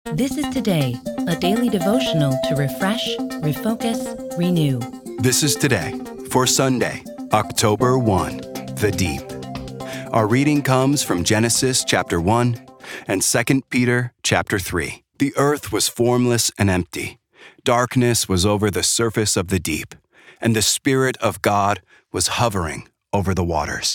This is Today, a daily devotional to refresh, refocus, renew. This is Today for Sunday, October 1, the deep. Our reading comes from Genesis chapter 1 and 2 Peter chapter 3. The earth was formless and empty. Darkness was over the surface of the deep, and the Spirit of God was hovering over the waters.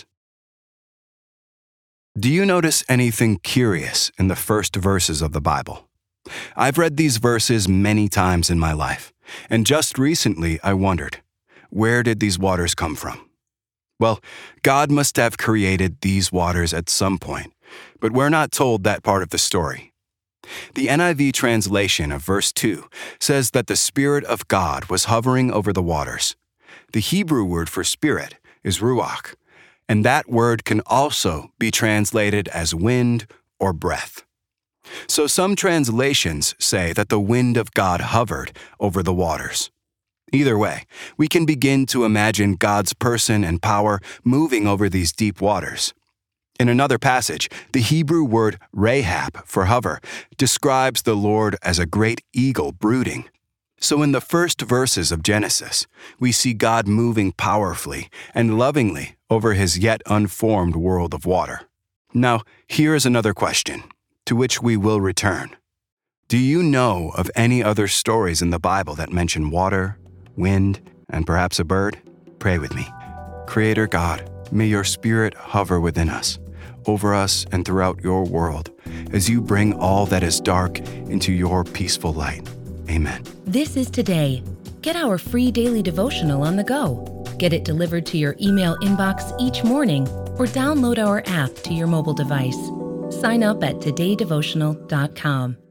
Do you notice anything curious in the first verses of the Bible? I've read these verses many times in my life, and just recently I wondered, where did these waters come from? Well, God must have created these waters at some point, but we're not told that part of the story. The NIV translation of verse 2 says that the Spirit of God was hovering over the waters. The Hebrew word for spirit is ruach, and that word can also be translated as wind or breath. So some translations say that the wind of God hovered over the waters. Either way, we can begin to imagine God's person and power moving over these deep waters. In another passage, the Hebrew word rahab for hover describes the Lord as a great eagle brooding. So in the first verses of Genesis, we see God moving powerfully and lovingly over his yet unformed world of water. Now, here is another question, to which we will return. Do you know of any other stories in the Bible that mention water, wind, and perhaps a bird? Pray with me. Creator God, may your Spirit hover within us, over us and throughout your world, as you bring all that is dark into your peaceful light. Amen. This is Today. Get our free daily devotional on the go. Get it delivered to your email inbox each morning or download our app to your mobile device. Sign up at todaydevotional.com.